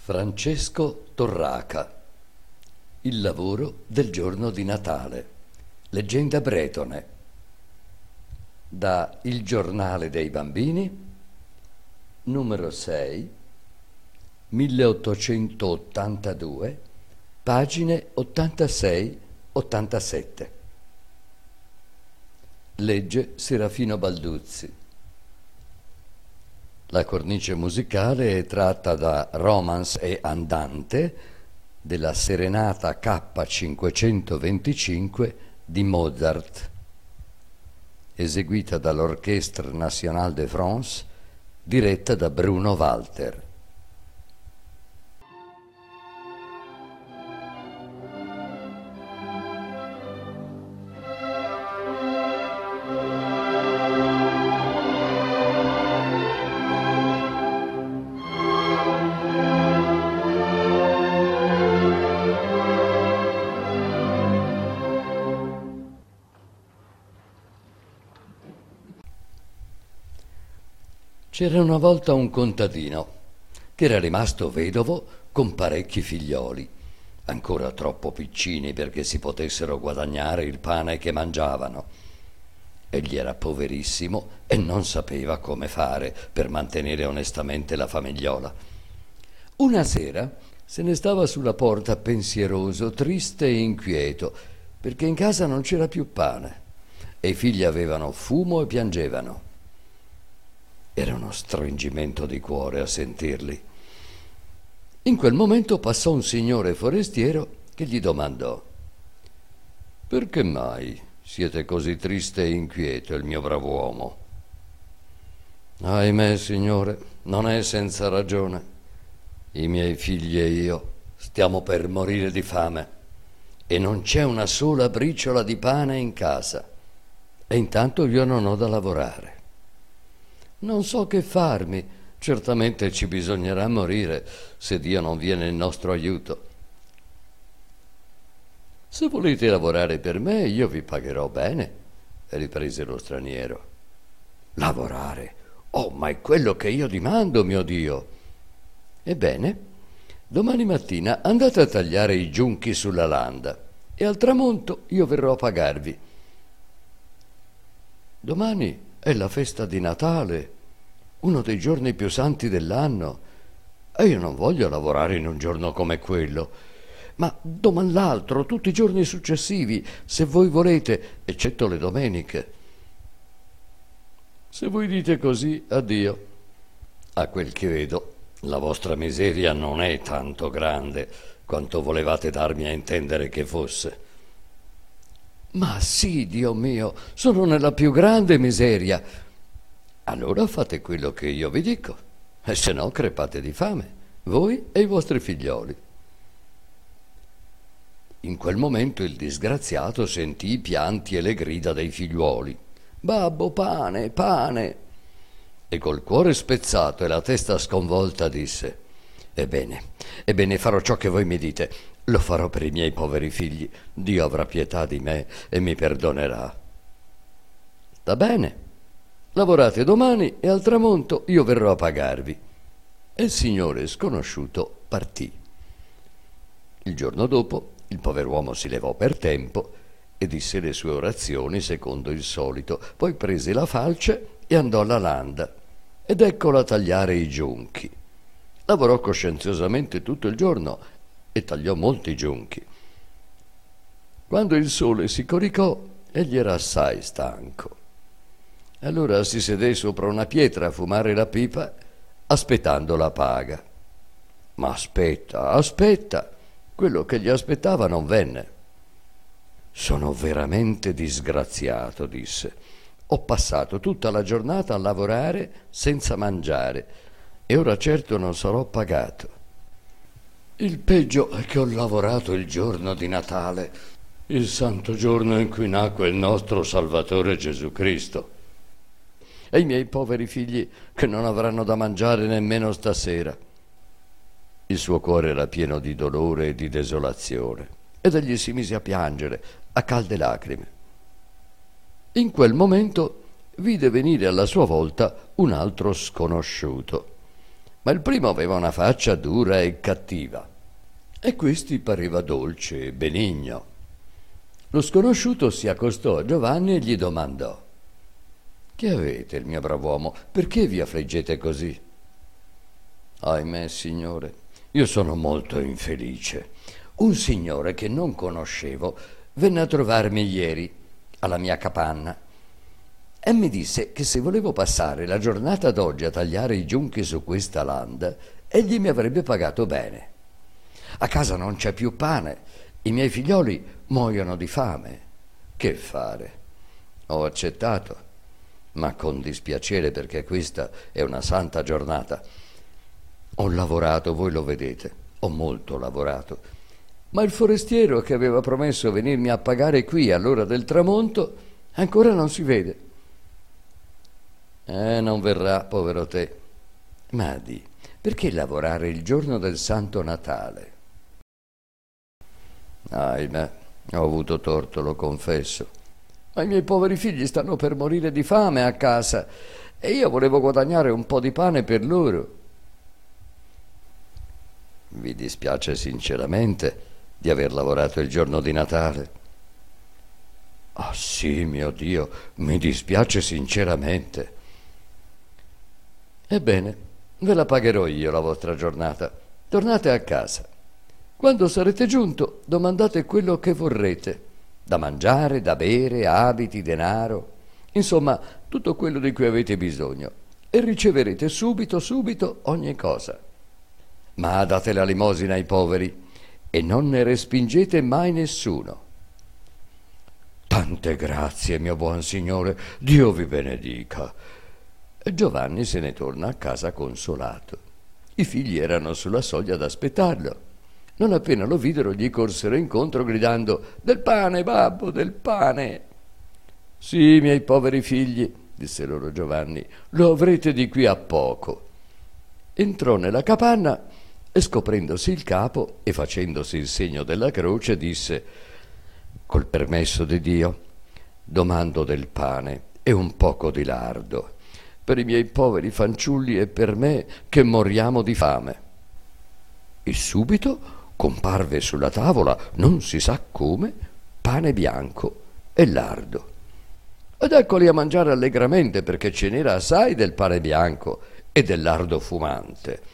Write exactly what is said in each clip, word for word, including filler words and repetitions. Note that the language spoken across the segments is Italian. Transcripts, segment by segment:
Francesco Torraca. Il lavoro del giorno di Natale. Leggenda bretone. Da Il Giornale dei Bambini, numero sei, milleottocentottantadue, pagine ottantasei ottantasette. Legge Serafino Balduzzi. La cornice musicale è tratta da Romance e Andante della Serenata K cinquecentoventicinque di Mozart, eseguita dall'Orchestre Nationale de France, diretta da Bruno Walter. C'era una volta un contadino che era rimasto vedovo con parecchi figlioli, ancora troppo piccini perché si potessero guadagnare il pane che mangiavano. Egli era poverissimo e non sapeva come fare per mantenere onestamente la famigliola. Una sera se ne stava sulla porta pensieroso, triste e inquieto, perché in casa non c'era più pane e i figli avevano fumo e piangevano. Era uno stringimento di cuore a sentirli. In quel momento passò un signore forestiero che gli domandò: «Perché mai siete così triste e inquieto, il mio bravo uomo?» «Ahimè, signore, non è senza ragione. I miei figli e io stiamo per morire di fame e non c'è una sola briciola di pane in casa, e intanto io non ho da lavorare. Non so che farmi, certamente ci bisognerà morire se Dio non viene in nostro aiuto. Se volete lavorare per me, io vi pagherò bene», riprese lo straniero. «Lavorare? Oh, ma è quello che io dimando, mio Dio!» «Ebbene, domani mattina andate a tagliare i giunchi sulla landa e al tramonto io verrò a pagarvi». «Domani è la festa di Natale, uno dei giorni più santi dell'anno, e io non voglio lavorare in un giorno come quello, ma domani l'altro, tutti i giorni successivi, se voi volete, eccetto le domeniche». «Se voi dite così, addio. A quel che vedo, la vostra miseria non è tanto grande quanto volevate darmi a intendere che fosse». «Ma sì, Dio mio, sono nella più grande miseria». «Allora fate quello che io vi dico, e se no crepate di fame, voi e i vostri figlioli». In quel momento il disgraziato sentì i pianti e le grida dei figliuoli: «Babbo, pane, pane!» E col cuore spezzato e la testa sconvolta disse: «Ebbene, ebbene farò ciò che voi mi dite. Lo farò per i miei poveri figli. Dio avrà pietà di me e mi perdonerà». «Sta bene, lavorate domani e al tramonto io verrò a pagarvi». E il signore sconosciuto partì. Il giorno dopo il pover'uomo si levò per tempo e disse le sue orazioni secondo il solito, poi prese la falce e andò alla landa ed eccolo a tagliare i giunchi. Lavorò coscienziosamente tutto il giorno e tagliò molti giunchi. Quando il sole si coricò, egli era assai stanco. Allora si sedé sopra una pietra a fumare la pipa, aspettando la paga. Ma aspetta, aspetta, quello che gli aspettava non venne. «Sono veramente disgraziato», disse. «Ho passato tutta la giornata a lavorare senza mangiare e ora certo non sarò pagato. Il peggio è che ho lavorato il giorno di Natale, il santo giorno in cui nacque il nostro Salvatore Gesù Cristo. E i miei poveri figli che non avranno da mangiare nemmeno stasera». Il suo cuore era pieno di dolore e di desolazione ed egli si mise a piangere a calde lacrime. In quel momento vide venire alla sua volta un altro sconosciuto ma il primo aveva una faccia dura e cattiva, e questi pareva dolce e benigno. Lo sconosciuto si accostò a Giovanni e gli domandò: «Che avete, il mio brav'uomo? Perché vi affliggete così?» «Ahimè, signore, io sono molto infelice. Un signore che non conoscevo venne a trovarmi ieri alla mia capanna e mi disse che se volevo passare la giornata d'oggi a tagliare i giunchi su questa landa, egli mi avrebbe pagato bene. A casa non c'è più pane, i miei figlioli muoiono di fame. Che fare?» Ho accettato, ma con dispiacere, perché questa è una santa giornata. Ho lavorato, voi lo vedete, ho molto lavorato, ma il forestiero che aveva promesso venirmi a pagare qui all'ora del tramonto ancora non si vede. Eh, non verrà, povero te. Ma di, perché lavorare il giorno del Santo Natale? Ahimè, ho avuto torto, lo confesso. Ma i miei poveri figli stanno per morire di fame a casa e io volevo guadagnare un po' di pane per loro. Vi dispiace sinceramente di aver lavorato il giorno di Natale? Ah sì, mio Dio, mi dispiace sinceramente. Ebbene, ve la pagherò io la vostra giornata. Tornate a casa. Quando sarete giunto, domandate quello che vorrete, da mangiare, da bere, abiti, denaro, insomma, tutto quello di cui avete bisogno, e riceverete subito, subito ogni cosa. Ma date la limosina ai poveri e non ne respingete mai nessuno. Tante grazie, mio buon signore, Dio vi benedica. E Giovanni se ne torna a casa consolato. I figli erano sulla soglia ad aspettarlo. Non appena lo videro gli corsero incontro gridando: «Del pane, babbo, del pane!» «Sì, miei poveri figli», disse loro Giovanni, «lo avrete di qui a poco». Entrò nella capanna e, scoprendosi il capo e facendosi il segno della croce, disse: «Col permesso di Dio, domando del pane e un poco di lardo per i miei poveri fanciulli e per me che moriamo di fame». E subito comparve sulla tavola, non si sa come, pane bianco e lardo. Ed eccoli a mangiare allegramente, perché ce n'era assai del pane bianco e del lardo fumante.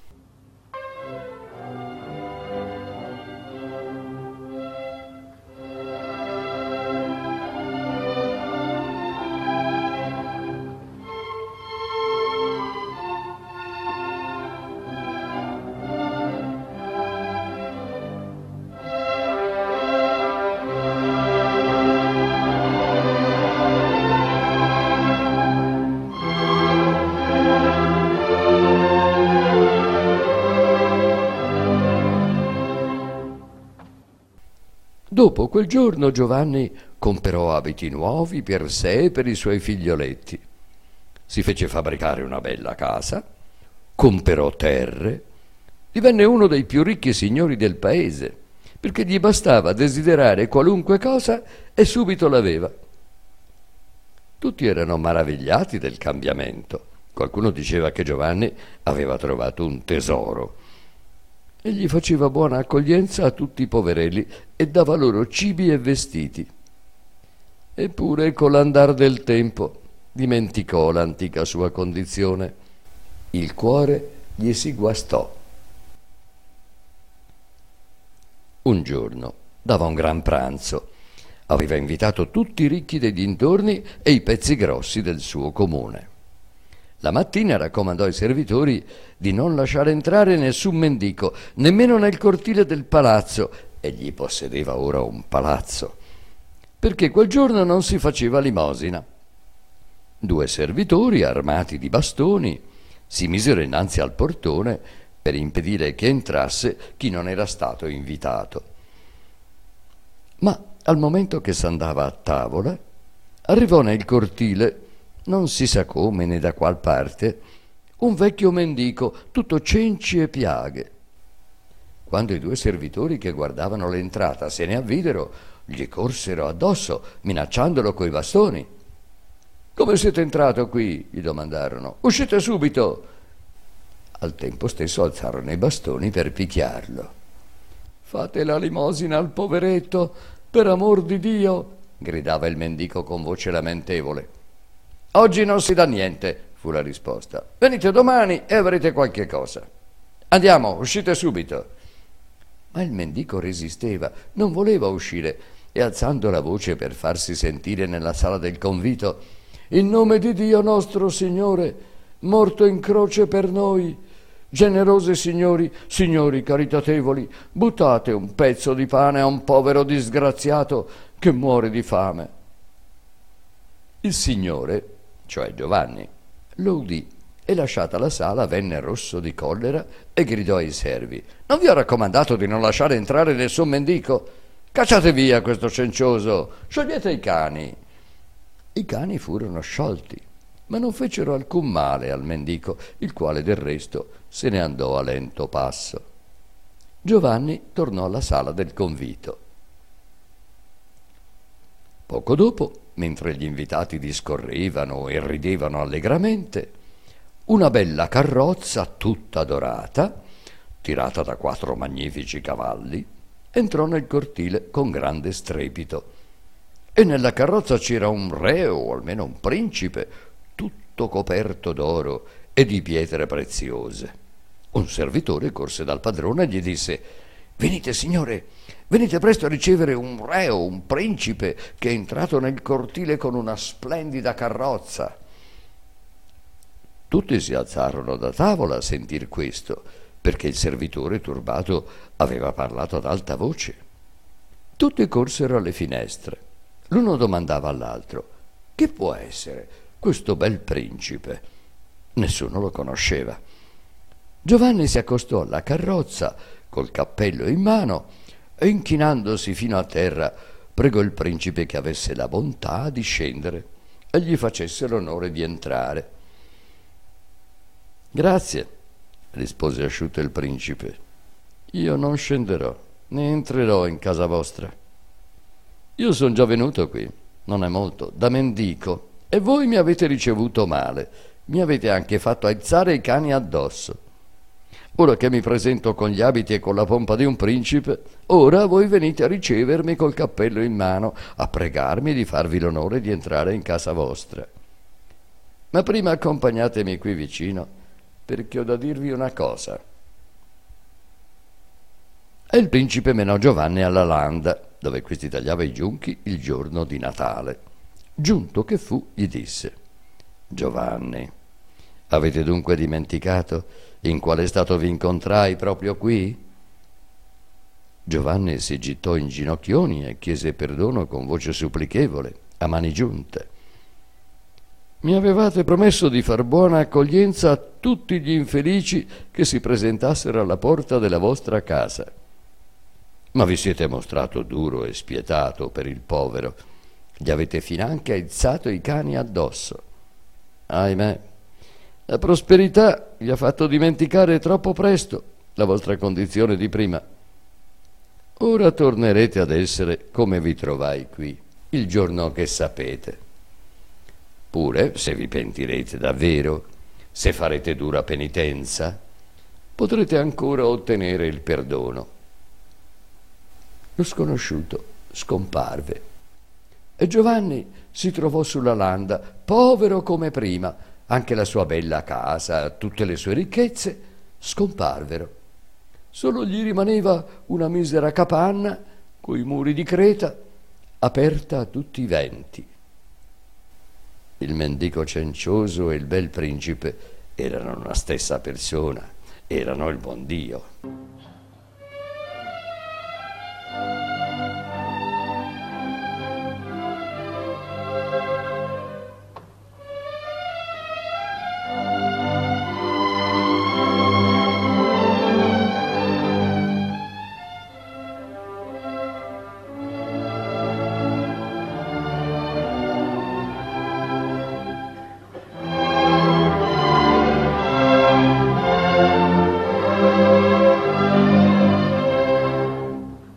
Dopo quel giorno Giovanni comperò abiti nuovi per sé e per i suoi figlioletti. Si fece fabbricare una bella casa, comperò terre, divenne uno dei più ricchi signori del paese, perché gli bastava desiderare qualunque cosa e subito l'aveva. Tutti erano maravigliati del cambiamento. Qualcuno diceva che Giovanni aveva trovato un tesoro. Egli faceva buona accoglienza a tutti i poverelli e dava loro cibi e vestiti. Eppure, con l'andar del tempo, dimenticò l'antica sua condizione. Il cuore gli si guastò. Un giorno dava un gran pranzo. Aveva invitato tutti i ricchi dei dintorni e i pezzi grossi del suo comune. La mattina raccomandò ai servitori di non lasciare entrare nessun mendico, nemmeno nel cortile del palazzo, egli possedeva ora un palazzo, perché quel giorno non si faceva limosina. Due servitori, armati di bastoni, si misero innanzi al portone per impedire che entrasse chi non era stato invitato. Ma al momento che s'andava a tavola, arrivò nel cortile, non si sa come né da qual parte, un vecchio mendico tutto cenci e piaghe. Quando i due servitori che guardavano l'entrata se ne avvidero, gli corsero addosso minacciandolo coi bastoni. «Come siete entrato qui?» gli domandarono. «Uscite subito!» Al tempo stesso alzarono i bastoni per picchiarlo. «Fate la limosina al poveretto, per amor di Dio!» gridava il mendico con voce lamentevole. «Oggi non si dà niente», fu la risposta. «Venite domani e avrete qualche cosa. Andiamo, uscite subito!» Ma il mendico resisteva, non voleva uscire, e alzando la voce per farsi sentire nella sala del convito: «In nome di Dio nostro Signore, morto in croce per noi, generose signori, signori caritatevoli, buttate un pezzo di pane a un povero disgraziato che muore di fame». Il signore, cioè Giovanni, lo udì e, lasciata la sala, venne rosso di collera e gridò ai servi: «Non vi ho raccomandato di non lasciare entrare nessun mendico? Cacciate via questo cencioso, sciogliete i cani!» I cani furono sciolti, ma non fecero alcun male al mendico, il quale del resto se ne andò a lento passo. Giovanni tornò alla sala del convito. Poco dopo, mentre gli invitati discorrevano e ridevano allegramente, una bella carrozza tutta dorata, tirata da quattro magnifici cavalli, entrò nel cortile con grande strepito. E nella carrozza c'era un re, o almeno un principe, tutto coperto d'oro e di pietre preziose. Un servitore corse dal padrone e gli disse: «Venite, signore, venite presto a ricevere un re o un principe che è entrato nel cortile con una splendida carrozza». Tutti si alzarono da tavola a sentir questo, perché il servitore turbato aveva parlato ad alta voce. Tutti corsero alle finestre. L'uno domandava all'altro: «Che può essere questo bel principe?» Nessuno lo conosceva. Giovanni si accostò alla carrozza col cappello in mano e, inchinandosi fino a terra, pregò il principe che avesse la bontà di scendere e gli facesse l'onore di entrare. «Grazie», rispose asciutto il principe. «Io non scenderò, né entrerò in casa vostra. Io sono già venuto qui, non è molto, da mendico, e voi mi avete ricevuto male, mi avete anche fatto aizzare i cani addosso. Ora che mi presento con gli abiti e con la pompa di un principe, ora voi venite a ricevermi col cappello in mano, a pregarmi di farvi l'onore di entrare in casa vostra. Ma prima accompagnatemi qui vicino, perché ho da dirvi una cosa». E il principe menò Giovanni alla landa, dove questi tagliava i giunchi il giorno di Natale. Giunto che fu, gli disse: «Giovanni, avete dunque dimenticato in quale stato vi incontrai proprio qui?» Giovanni si gittò in ginocchioni e chiese perdono con voce supplichevole, a mani giunte. «Mi avevate promesso di far buona accoglienza a tutti gli infelici che si presentassero alla porta della vostra casa. Ma vi siete mostrato duro e spietato per il povero. Gli avete finanche aizzato i cani addosso. Ahimè, la prosperità vi ha fatto dimenticare troppo presto la vostra condizione di prima. Ora tornerete ad essere come vi trovai qui, il giorno che sapete. Pure, se vi pentirete davvero, se farete dura penitenza, potrete ancora ottenere il perdono». Lo sconosciuto scomparve e Giovanni si trovò sulla landa, povero come prima. Anche la sua bella casa, tutte le sue ricchezze scomparvero. Solo gli rimaneva una misera capanna coi muri di creta, aperta a tutti i venti. Il mendico cencioso e il bel principe erano una stessa persona, erano il buon Dio.